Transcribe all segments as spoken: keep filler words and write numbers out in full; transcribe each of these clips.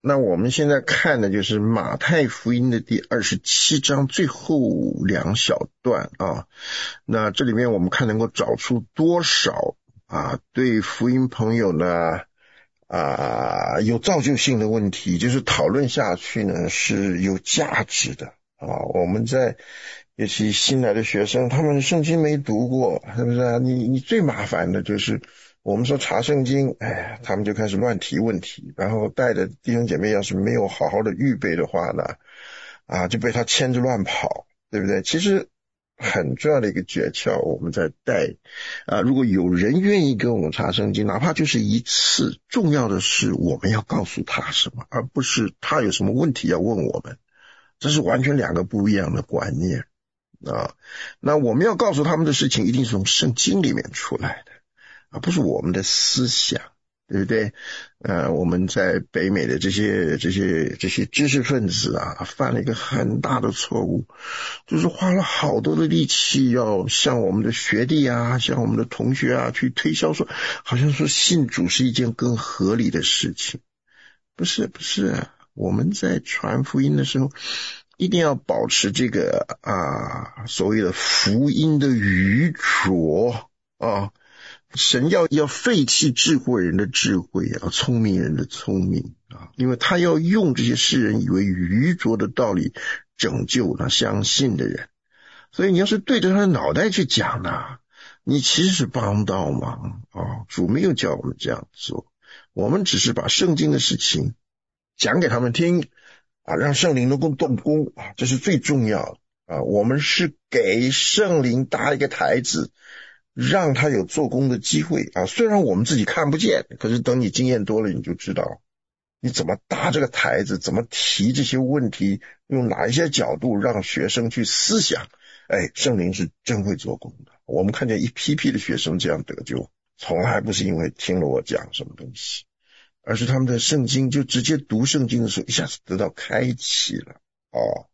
那我们现在看的就是马太福音的第二十七章最后两小段啊。那这里面我们看能够找出多少啊对福音朋友呢啊有造就性的问题，就是讨论下去呢是有价值的啊。我们在尤其新来的学生，他们圣经没读过，是不是啊？你你最麻烦的就是我们说查圣经，哎，他们就开始乱提问题，然后带着弟兄姐妹要是没有好好的预备的话呢，啊，就被他牵着乱跑，对不对？其实很重要的一个诀窍，我们在带啊，如果有人愿意跟我们查圣经，哪怕就是一次，重要的是我们要告诉他什么，而不是他有什么问题要问我们，这是完全两个不一样的观念啊。那我们要告诉他们的事情，一定是从圣经里面出来的。而不是我们的思想，对不对？呃，我们在北美的这些这些这些知识分子啊，犯了一个很大的错误，就是花了好多的力气要向我们的学弟啊，向我们的同学啊去推销说，好像说信主是一件更合理的事情。不是不是啊，我们在传福音的时候，一定要保持这个啊所谓的福音的愚拙啊。神要要废弃智慧人的智慧啊，聪明人的聪明啊，因为他要用这些世人以为愚拙的道理拯救他相信的人。所以你要是对着他的脑袋去讲呢，你其实是帮不到忙啊。主没有叫我们这样做，我们只是把圣经的事情讲给他们听啊，让圣灵能够动工啊，这是最重要的啊。我们是给圣灵搭一个台子，让他有做工的机会啊！虽然我们自己看不见，可是等你经验多了，你就知道你怎么搭这个台子，怎么提这些问题，用哪一些角度让学生去思想。哎，圣灵是真会做工的。我们看见一批批的学生这样得救，从来不是因为听了我讲什么东西，而是他们的圣经就直接读圣经的时候，一下子得到开启了哦。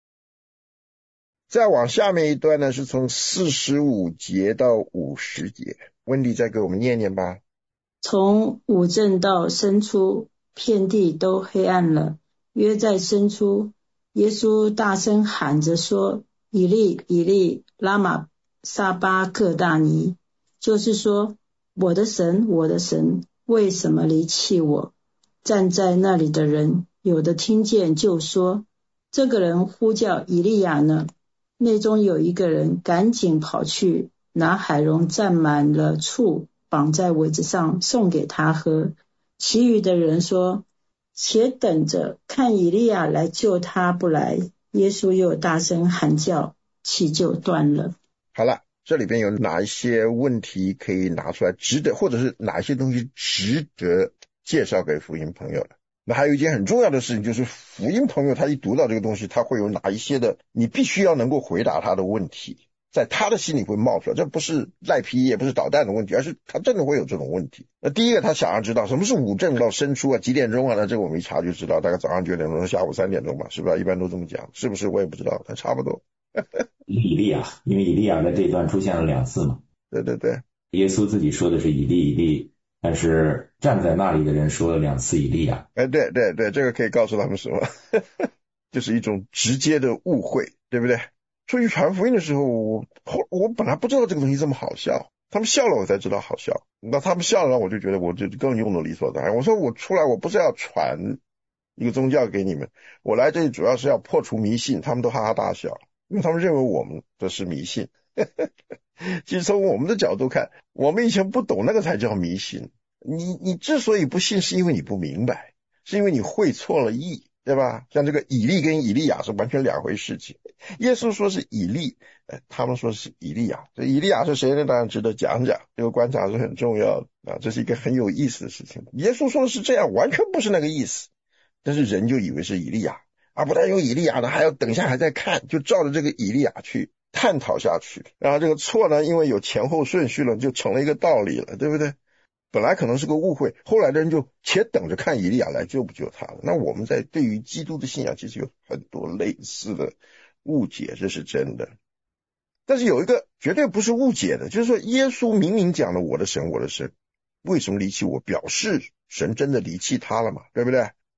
再往下面一段呢，是从四十五节到五十节，温迪再给我们念念吧。 从五正到深处，遍地都黑暗了。约在深处，耶稣大声喊着说：以利以利拉玛撒巴各大尼，就是说，我的神我的神，为什么离弃我？站在那里的人有的听见就说，这个人呼叫以利亚呢。内中有一个人赶紧跑去拿海蓉蘸满了醋，绑在苇子上送给他喝。其余的人说，且等着看以利亚来救他不来。耶稣又大声喊叫，气就断了。 好了，这里边有哪一些问题可以拿出来值得，或者是哪一些东西值得介绍给福音朋友的？那还有一件很重要的事情，就是福音朋友他一读到这个东西，他会有哪一些的你必须要能够回答他的问题，在他的心里会冒出来。这不是赖皮也不是捣蛋的问题，而是他真的会有这种问题。那第一个他想要知道什么是五正到申初啊，几点钟啊？那这个我们一查就知道，大概早上九点钟下午三点钟吧，是不是？一般都这么讲，是不是？我也不知道，但差不多。 以利亚，因为以利亚在这段出现了两次嘛。 对对对， 耶稣自己说的是以利以利，但是站在那里的人说了两次以利亚。 哎，对对对，这个可以告诉他们什么？就是一种直接的误会，对不对？出去传福音的时候，我我本来不知道这个东西这么好笑，他们笑了我才知道好笑。那他们笑了，我就觉得我就更用的理所当然。我说我出来我不是要传一个宗教给你们，我来这里主要是要破除迷信。他们都哈哈大笑，因为他们认为我们的是迷信。其实从我们的角度看，我们以前不懂那个才叫迷信。你你之所以不信，是因为你不明白，是因为你会错了意，对吧？像这个以利跟以利亚是完全两回事情。耶稣说是以利，呃，他们说是以利亚。这以利亚是谁呢？当然值得讲讲，这个观察是很重要的啊，这是一个很有意思的事情。耶稣说的是这样，完全不是那个意思，但是人就以为是以利亚，啊，不但有以利亚呢，还要等一下还在看，就照着这个以利亚去探讨下去。然后这个错呢，因为有前后顺序了，就成了一个道理了，对不对？本来可能是个误会，后来的人就且等着看以利亚来救不救他了。那我们在对于基督的信仰其实有很多类似的误解，这是真的。但是有一个绝对不是误解的，就是说耶稣明明讲了我的神我的神，为什么离弃我？表示神真的离弃他了嘛，对不对？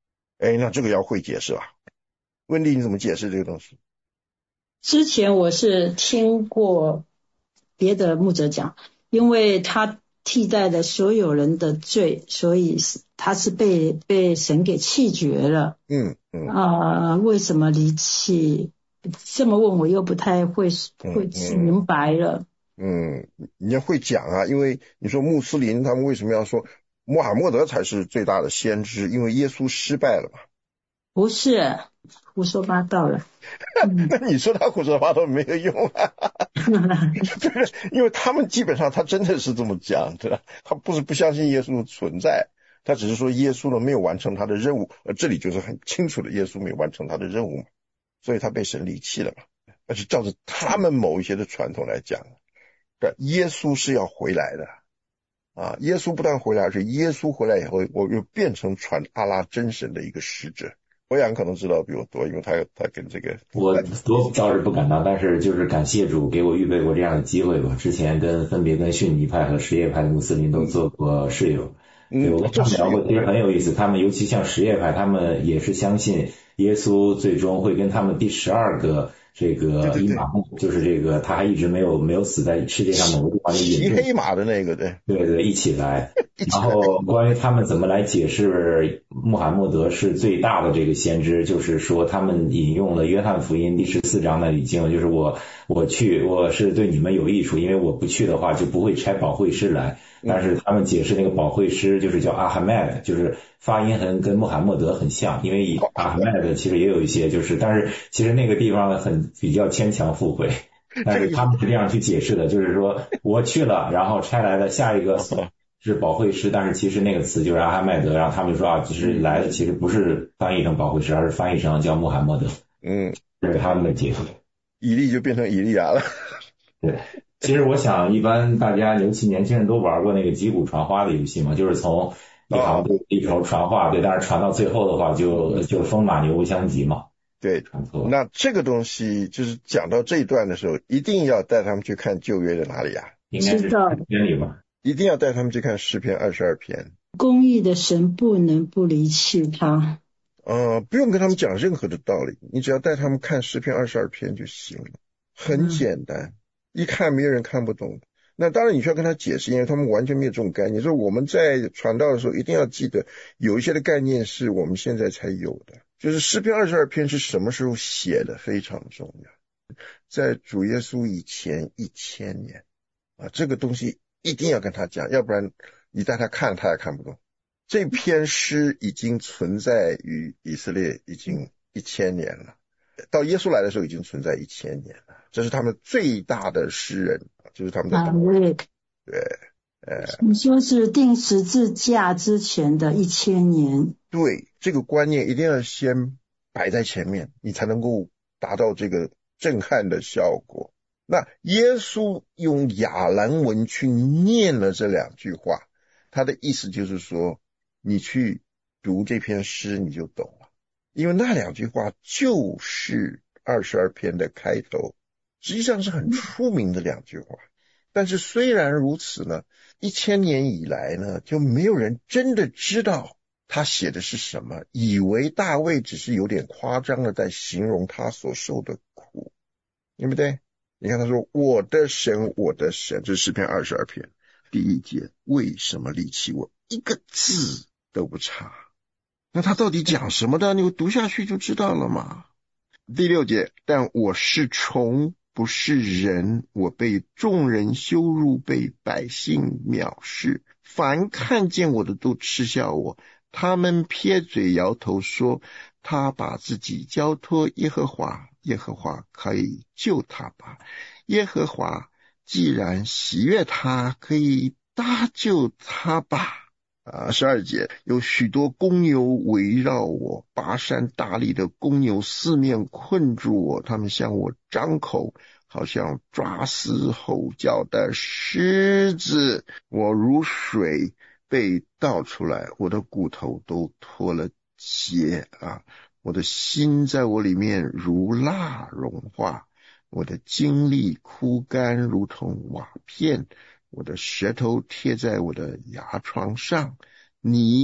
哎，那这个要会解释吧？温蒂你怎么解释这个东西？ 之前我是听过别的牧者讲，因为他替代了所有人的罪，所以他是被被神给弃绝了。 嗯嗯啊、呃，为什么离弃？这么问我又不太会会明白了。 嗯，你要会讲啊，因为你说穆斯林他们为什么要说穆罕默德才是最大的先知？因为耶稣失败了嘛。 不是，胡说八道了。 那你说他胡说八道没有用啊。对，因为他们基本上他真的是这么讲，对吧？他不是不相信耶稣存在，他只是说耶稣呢没有完成他的任务，而这里就是很清楚的，耶稣没有完成他的任务嘛，所以他被神离弃了嘛。而且照着他们某一些的传统来讲，对，耶稣是要回来的啊！耶稣不但回来，而且耶稣回来以后，我又变成传阿拉真神的一个使者。博洋可能知道比我多，因为他他跟这个我多倒是不敢当，但是就是感谢主给我预备过这样的机会吧。之前跟分别跟逊尼派和什叶派的穆斯林都做过室友， 嗯， 对，我跟他们聊过，其实很有意思。他们尤其像什叶派，他们也是相信耶稣最终会跟他们第十二个这个伊玛目，就是这个他还一直没有没有死在世界上某个地方的骑黑马的那个，对对对，一起来。然后关于他们怎么来解释穆罕默德是最大的这个先知，就是说他们引用了约翰福音第十四章那里经文，就是我我去我是对你们有益处，因为我不去的话就不会差保惠师来。但是他们解释那个保惠师就是叫阿哈迈德，就是发音很跟穆罕默德很像，因为阿哈迈德其实也有一些就是，但是其实那个地方很比较牵强附会。但是他们是这样去解释的，就是说我去了，然后差来的下一个是保惠师，但是其实那个词就是阿哈迈德，然后他们就说啊，其实来的其实不是翻译成保惠师，而是翻译成叫穆罕默德。 嗯， 这是他们的解释。 以利就变成以利亚了。 对，其实我想一般大家尤其年轻人都玩过那个击鼓传花的游戏嘛，就是从一行队一头传话，对，但是传到最后的话就就风马牛不相及嘛。 对，那这个东西就是讲到这一段的时候，一定要带他们去看旧约的哪里啊？ 应该是诗篇里吧。 一定要带他们去看诗篇二十二篇。 公义的神不能不离弃他。 呃，不用跟他们讲任何的道理，你只要带他们看诗篇二十二篇就行了，很简单，嗯、一看没有人看不懂。那当然你需要跟他解释，因为他们完全没有这种概念。所以我们在传道的时候一定要记得，有一些的概念是我们现在才有的。就是诗篇二十二篇是什么时候写的，非常重要，在主耶稣以前一千年啊，这个东西一定要跟他讲，要不然你带他看他也看不懂。这篇诗已经存在于以色列已经一千年了，到耶稣来的时候已经存在一千年了，这是他们最大的诗人，就是他们的导师。对，呃， 你说是定十字架之前的一千年。 对，这个观念一定要先摆在前面，你才能够达到这个震撼的效果。那耶稣用亚兰文去念了这两句话，他的意思就是说，你去读这篇诗你就懂了，因为那两句话就是二十二篇的开头，实际上是很出名的两句话。但是虽然如此呢，一千年以来呢，就没有人真的知道他写的是什么，以为大卫只是有点夸张的在形容他所受的苦，对不对？你看他说我的神我的神，这是诗篇二十二篇第一节，为什么离弃我，一个字都不差。那他到底讲什么的？你读下去就知道了嘛。第六节，但我是虫不是人，我被众人羞辱，被百姓藐视，凡看见我的都嗤笑我，他们撇嘴摇头说，他把自己交托耶和华，耶和华可以救他吧，耶和华既然喜悦他，可以搭救他吧。啊，十二节，有许多公牛围绕我，拔山大力的公牛四面困住我，他们向我张口，好像抓嘶吼叫的狮子，我如水被倒出来，我的骨头都脱了节啊，我的心在我里面如蜡融化，我的精力枯干如同瓦片，我的舌头贴在我的牙床上，你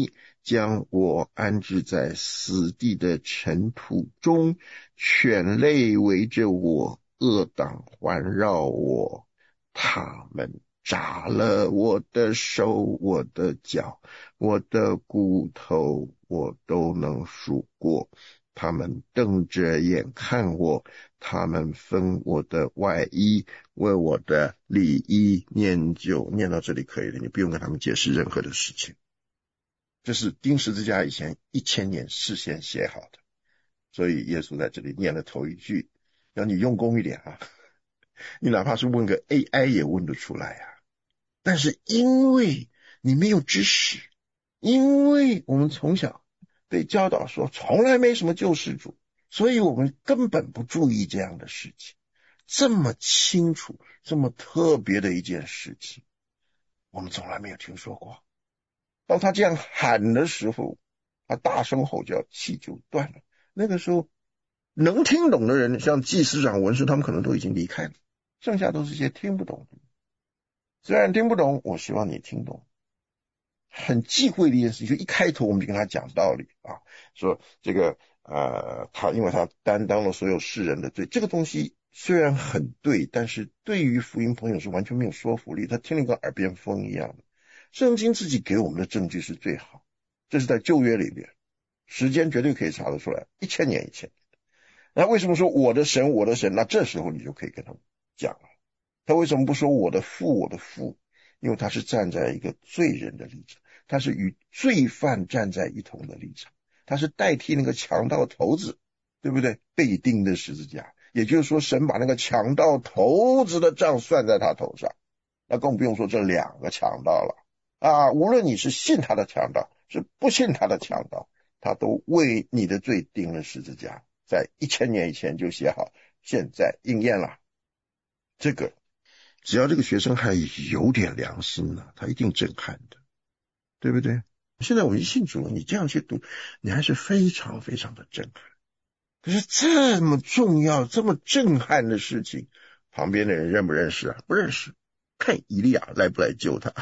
将我安置在死地的尘土中，犬类围着我，恶党环绕我，他们扎了我的手，我的脚，我的骨头，我都能数过。他们瞪着眼看我，他们分我的外衣，为我的里衣念旧。念到这里可以了，你不用跟他们解释任何的事情。这是钉十字架以前一千年事先写好的，所以耶稣在这里念了头一句，要你用功一点啊，你哪怕是问个 A I 也问得出来啊。但是因为你没有知识，因为我们从小被教导说从来没什么救世主，所以我们根本不注意这样的事情。这么清楚这么特别的一件事情，我们从来没有听说过。当他这样喊的时候，他大声吼叫，气就断了。那个时候能听懂的人，像祭司长、文士，他们可能都已经离开了，剩下都是些听不懂的。虽然听不懂，我希望你听懂。很忌讳的一件事情，就一开头我们就跟他讲道理啊，说这个呃，他因为他担当了所有世人的罪，这个东西虽然很对，但是对于福音朋友是完全没有说服力，他听了跟耳边风一样的。圣经自己给我们的证据是最好，这是在旧约里面，时间绝对可以查得出来，一千年以前。那为什么说我的神我的神？那这时候你就可以跟他们讲了，他为什么不说我的父我的父？因为他是站在一个罪人的立场，他是与罪犯站在一同的立场，他是代替那个强盗头子，对不对？被钉的十字架，也就是说神把那个强盗头子的账算在他头上，那更不用说这两个强盗了啊！无论你是信他的强盗是不信他的强盗，他都为你的罪钉了十字架，在一千年以前就写好，现在应验了。这个只要这个学生还有点良心了，他一定震撼的，对不对？现在我们一信主了，你这样去读，你还是非常非常的震撼。可是这么重要这么震撼的事情，旁边的人认不认识啊？不认识，看以利亚来不来救他。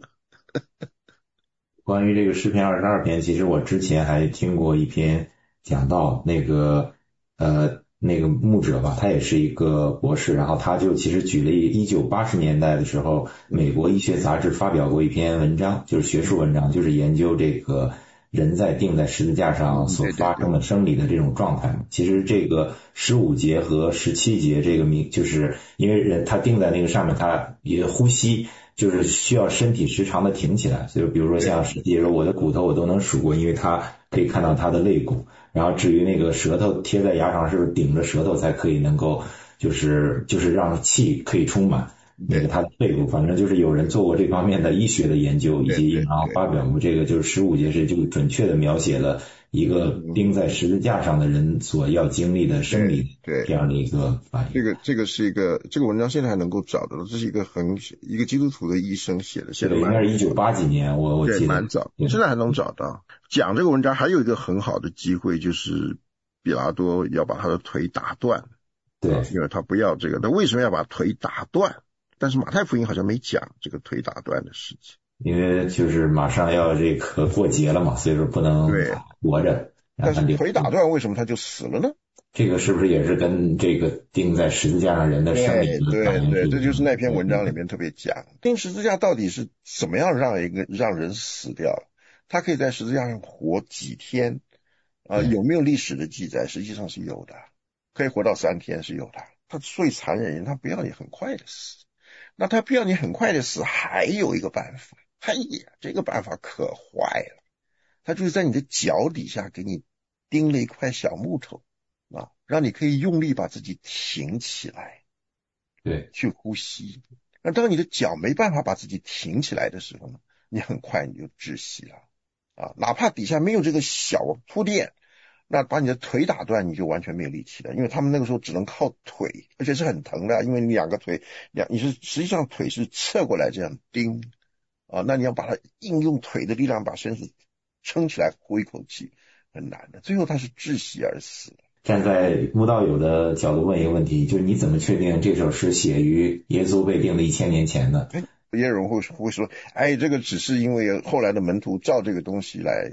关于这个诗篇二十二篇，其实我之前还听过一篇讲到，那个呃那个牧者吧，他也是一个博士，然后他就其实举了一九八十年代的时候，美国医学杂志发表过一篇文章，就是学术文章，就是研究这个人在钉在十字架上所发生的生理的这种状态。其实这个十五节和十七节这个名，就是因为人他钉在那个上面，他也呼吸，就是需要身体时常的挺起来，所以比如说像十七节说我的骨头我都能数过，因为他可以看到他的肋骨。然后至于那个舌头贴在牙上，是不是顶着舌头才可以能够就是就是让气可以充满那个他的肺部，反正就是有人做过这方面的医学的研究，以及然后发表过这个就是十五节是就准确的描写了一个钉在十字架上的人所要经历的生理这样的一个反应。 这个这个是一个这个文章现在还能够找到的，这是一个很一个基督徒的医生写的，写的应该是一九八几年，我我记得蛮早，现在还能找到。讲这个文章还有一个很好的机会，就是比拉多要把他的腿打断， 对， 因为他不要这个，他为什么要把腿打断？但是马太福音好像没讲这个腿打断的事情， 因为就是马上要这个过节了嘛，所以说不能活着。 但是腿打断为什么他就死了呢？ 这个是不是也是跟这个钉在十字架上人的生命的反应？ 对对对，这就是那篇文章里面特别讲，钉十字架到底是怎么样让一个让人死掉？他可以在十字架上活几天啊、呃？有没有历史的记载？实际上是有的，可以活到三天是有的。他最残忍人，他不要你很快的死。那他不要你很快的死，还有一个办法，哎呀，这个办法可坏了，他就是在你的脚底下给你钉了一块小木头啊，让你可以用力把自己挺起来， 对， 去呼吸。那当你的脚没办法把自己挺起来的时候呢，你很快你就窒息了啊！哪怕底下没有这个小铺垫，那把你的腿打断，你就完全没有力气了，因为他们那个时候只能靠腿，而且是很疼的，因为你两个腿，两你是实际上腿是侧过来这样钉啊，那你要把它硬用腿的力量把身子撑起来，呼一口气，很难的，最后他是窒息而死。 站在慕道友的角度问一个问题，就是你怎么确定这首诗写于耶稣被钉的一千年前呢？ 也有人会会说，哎，这个只是因为后来的门徒照这个东西来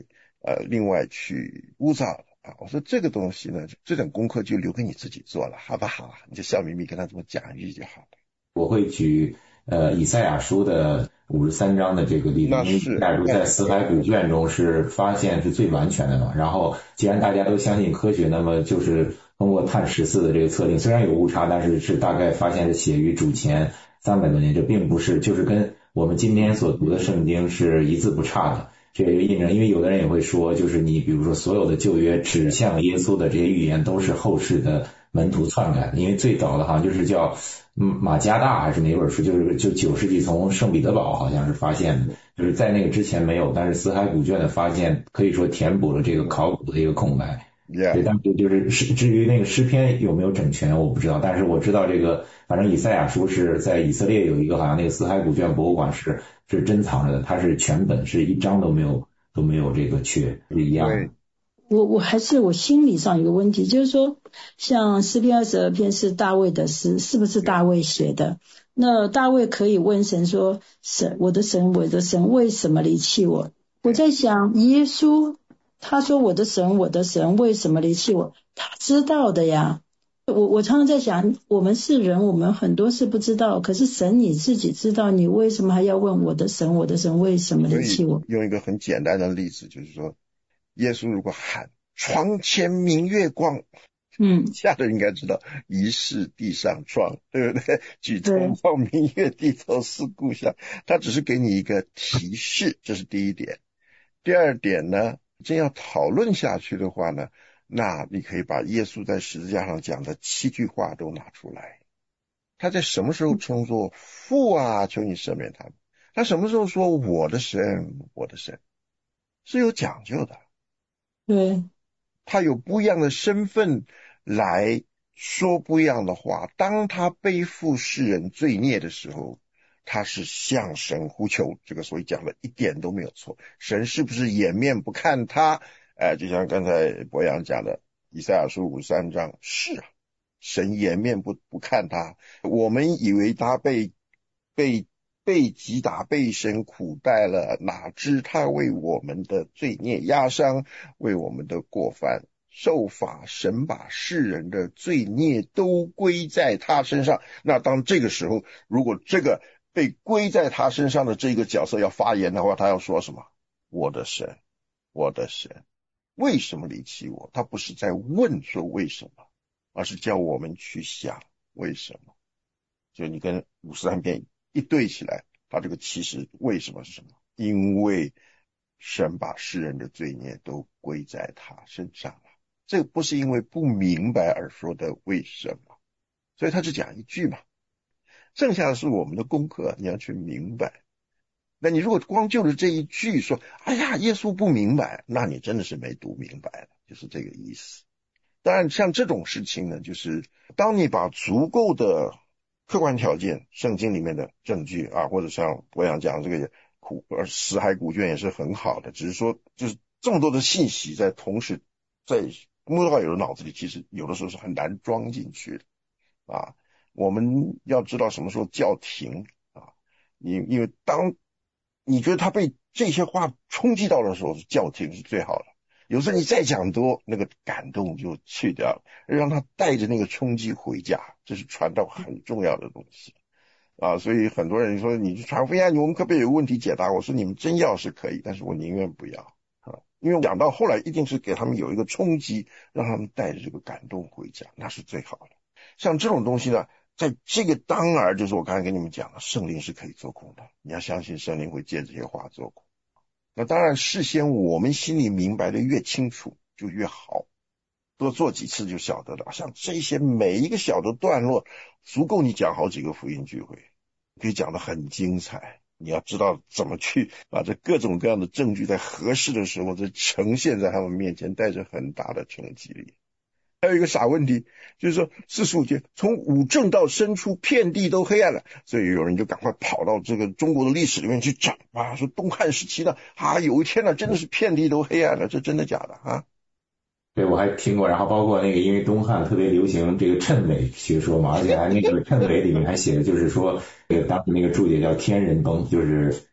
呃另外去污糟的啊。我说这个东西呢，这种功课就留给你自己做了，好不好？你就笑眯眯跟他这么讲一句就好了。 我会举呃以赛亚书的五十三章的这个例子，因为以赛亚书在死海古卷中是发现是最完全的嘛。然后既然大家都相信科学，那么就是通过碳十四的这个测定，虽然有误差，但是是大概发现是写于主前三百多年，这并不是就是跟我们今天所读的圣经是一字不差的。这也就印证，因为有的人也会说，就是你比如说所有的旧约指向耶稣的这些预言都是后世的门徒篡改的，因为最早的好像就是叫嗯马加大还是哪本书，就是就九世纪从圣彼得堡好像是发现的，就是在那个之前没有，但是死海古卷的发现可以说填补了这个考古的一个空白。 Yeah. 对，但是就是诗，至于那个诗篇有没有整全我不知道，但是我知道这个，反正以赛亚书是在以色列有一个好像那个死海古卷博物馆是是珍藏着的，它是全本，是一张都没有都没有这个缺，是一样的。 我我还是我心理上有个问题，就是说，像诗篇二十二篇是大卫的诗，是不是大卫写的？那大卫可以问神说：“神，我的神，我的神，为什么离弃我？”我在想，耶稣他说：“我的神，我的神，为什么离弃我？”他知道的呀。我我常常在想，我们是人，我们很多事不知道，可是神你自己知道，你为什么还要问我的神，我的神为什么离弃我？ 用一个很简单的例子，就是说，耶稣如果喊床前明月光，嗯，下的应该知道疑是地上霜，对不对？举头望明月，低头思故乡。他只是给你一个提示，这是第一点。第二点呢，真要讨论下去的话呢，那你可以把耶稣在十字架上讲的七句话都拿出来。他在什么时候称作父啊，求你赦免他们？他什么时候说我的神，我的神？是有讲究的。 对， 他有不一样的身份来说不一样的话。当他背负世人罪孽的时候，他是向神呼求，这个所以讲的一点都没有错。神是不是掩面不看他？哎，就像刚才博洋讲的以赛亚书五十三章，是啊，神掩面不不看他。我们以为他被被被击打，被神苦待了，哪知他为我们的罪孽压伤，为我们的过犯受罚，神把世人的罪孽都归在他身上。那当这个时候，如果这个被归在他身上的这个角色要发言的话，他要说什么？我的神，我的神，为什么离弃我？他不是在问说为什么，而是叫我们去想为什么。就你跟五十三篇一对起来，他这个其实为什么是什么？因为神把世人的罪孽都归在他身上了。这个不是因为不明白而说的为什么，所以他只讲一句嘛，剩下的是我们的功课，你要去明白。那你如果光就着这一句说，哎呀，耶稣不明白，那你真的是没读明白了，就是这个意思。当然像这种事情呢，就是当你把足够的客观条件，圣经里面的证据啊，或者像我想讲这个古呃死海古卷也是很好的，只是说就是这么多的信息在同时在慕道友的脑子里，其实有的时候是很难装进去的啊。我们要知道什么时候叫停啊，因因为当你觉得他被这些话冲击到的时候，叫停是最好的。有时候你再讲多，那个感动就去掉了，让他带着那个冲击回家，这是传道很重要的东西啊。所以很多人说你传福音，我们可不可以有问题解答？我说你们真要是可以，但是我宁愿不要啊，因为讲到后来一定是给他们有一个冲击，让他们带着这个感动回家，那是最好的。像这种东西呢，在这个当然就是我刚才跟你们讲了，圣灵是可以做工的，你要相信圣灵会借这些话做工。那当然事先我们心里明白的越清楚就越好，多做几次就晓得了。像这些每一个小的段落足够你讲好几个福音聚会，可以讲得很精彩。你要知道怎么去把这各种各样的证据在合适的时候这呈现在他们面前，带着很大的冲击力。还有一个傻问题，就是说四十五节从五正到申初，遍地都黑暗了，所以有人就赶快跑到这个中国的历史里面去找啊，说东汉时期呢啊，有一天呢真的是遍地都黑暗了，这真的假的啊？ 对，我还听过，然后包括那个因为东汉特别流行这个谶纬学说嘛，而且还那个谶纬里面还写的就是说，这个当时那个注解叫天人崩，就是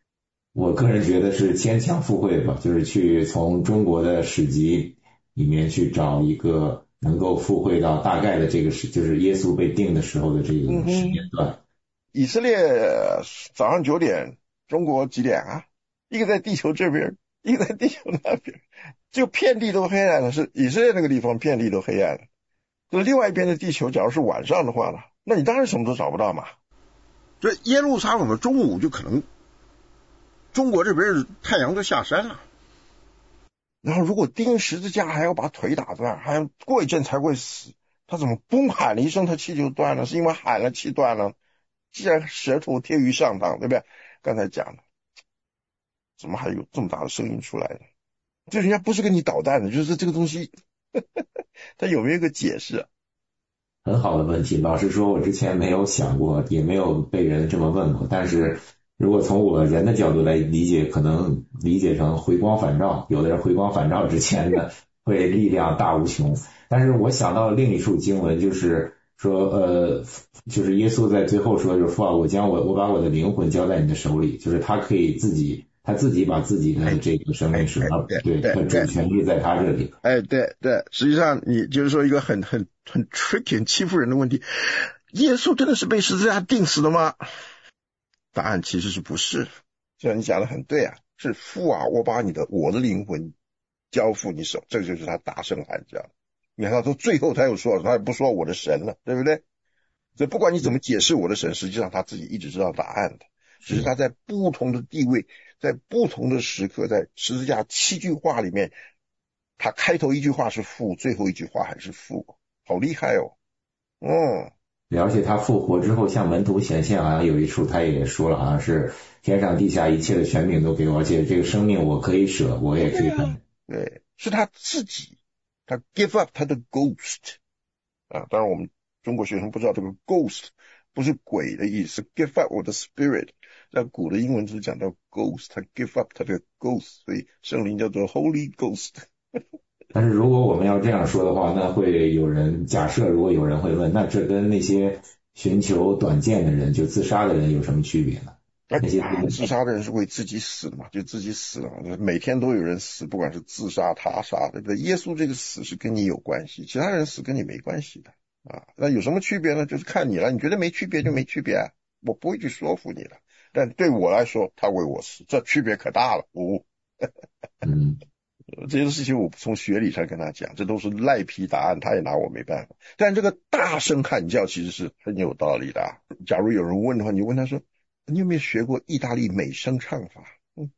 我个人觉得是牵强附会吧，就是去从中国的史籍里面去找一个能够附会到大概的这个时，就是耶稣被定的时候的这嗯个时间哼， 段。 以色列早上九点，中国几点啊？一个在地球这边，一个在地球那边，就遍地都黑暗了。是以色列那个地方遍地都黑暗了。那另外一边的地球，假如是晚上的话呢，那你当然什么都找不到嘛。这耶路撒冷的中午就可能中国这边太阳就下山了。然后如果钉十字架还要把腿打断，还要过一阵才会死，他怎么嘣喊了一声，他气就断了？是因为喊了气断了。既然舌头贴于上膛，对不对？刚才讲了，怎么还有这么大的声音出来呢？这人家不是跟你捣蛋的，就是这个东西他有没有一个解释啊？ 很好的问题，老实说，我之前没有想过，也没有被人这么问过。但是如果从我人的角度来理解，可能理解成回光返照。有的人回光返照之前呢，会力量大无穷。但是我想到另一处经文，就是说，呃，就是耶稣在最后说，就是父啊，我将我我把我的灵魂交在你的手里，就是他可以自己。他自己把自己的这个生命使了，对，他主权力在他这里。 哎，对对，实际上你就是说一个很很很 tricky 很欺负人的问题，耶稣真的是被十字架钉死的吗？答案其实是不是。就像你讲的很对啊，是父啊，我把你的我的灵魂交付你手，这个就是他大声喊叫。你看他说最后他又说，他也不说我的神了，对不对？所以不管你怎么解释我的神，实际上他自己一直知道答案的，只是他在不同的地位，在不同的时刻，在十字架七句话里面，他开头一句话是父，最后一句话还是父，好厉害哦。嗯， 而且他复活之后向门徒显现，好像有一处他也说了，好像是天上地下一切的权柄都给我，而且这个生命我可以舍，我也可以分。 对，是他自己，他 give up 他的 ghost 啊，当然我们中国学生不知道这个 ghost 不是鬼的意思 ，give up 我的 spirit， 在古的英文只讲到 ghost， 他 give up 他的 ghost， 所以圣灵叫做 Holy Ghost。 但是如果我们要这样说的话，那会有人假设，如果有人会问，那这跟那些寻求短见的人，就自杀的人有什么区别呢？那些自杀的人是为自己死嘛，就自己死了，每天都有人死，不管是自杀、他杀，对不对？耶稣这个死是跟你有关系，其他人死跟你没关系的啊。那有什么区别呢？就是看你了，你觉得没区别就没区别啊，我不会去说服你的。但对我来说，他为我死，这区别可大了。哦， 嗯， 这些事情我从学理上跟他讲，这都是赖皮答案，他也拿我没办法。但这个大声喊叫其实是很有道理的啊。假如有人问的话，你问他说，你有没有学过意大利美声唱法？嗯，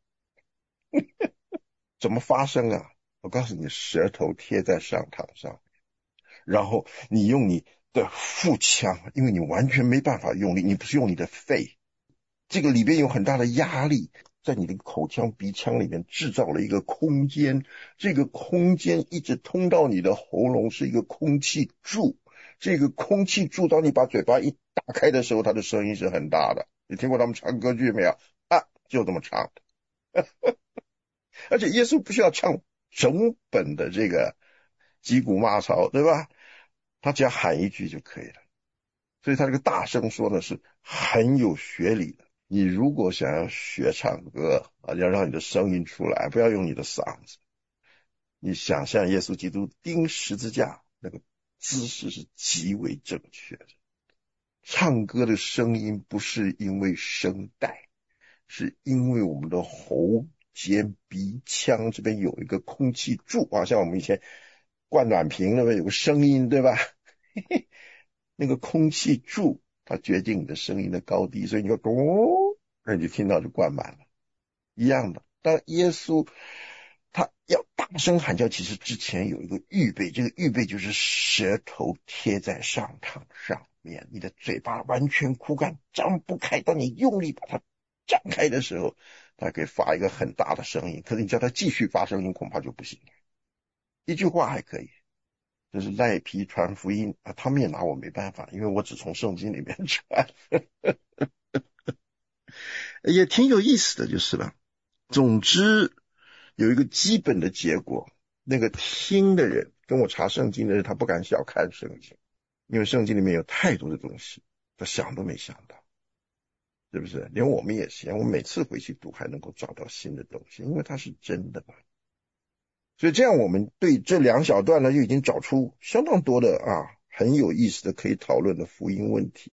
怎么发声啊？我告诉你，舌头贴在上膛上，然后你用你的腹腔，因为你完全没办法用力，你不是用你的肺，这个里边有很大的压力，在你的口腔、鼻腔里面制造了一个空间，这个空间一直通到你的喉咙，是一个空气柱，这个空气柱当你把嘴巴一打开的时候，它的声音是很大的。你听过他们唱歌剧没有啊？就这么唱的。而且耶稣不需要唱整本的这个击鼓骂曹，对吧？他只要喊一句就可以了。所以他这个大声说的是很有学理的。你如果想要学唱歌啊，要让你的声音出来，不要用你的嗓子。你想象耶稣基督钉十字架那个姿势是极为正确的。唱歌的声音不是因为声带，是因为我们的喉间鼻腔这边有一个空气柱啊，像我们以前灌暖瓶那边有个声音，对吧？那个空气柱它决定你的声音的高低，所以你就咚，那你就听到就灌满了。一样的，当耶稣他要大声喊叫，其实之前有一个预备，这个预备就是舌头贴在上膛上面，你的嘴巴完全枯干，张不开，当你用力把它张开的时候，它可以发一个很大的声音，可是你叫它继续发声音恐怕就不行了。一句话还可以，这是赖皮传福音啊，他们也拿我没办法，因为我只从圣经里面传。也挺有意思的就是了。总之有一个基本的结果，那个听的人跟我查圣经的人，他不敢小看圣经，因为圣经里面有太多的东西他想都没想到。 是不是？连我们也是，我每次回去读还能够找到新的东西，因为它是真的嘛。所以这样我们对这两小段呢，就已经找出相当多的啊很有意思的可以讨论的福音问题。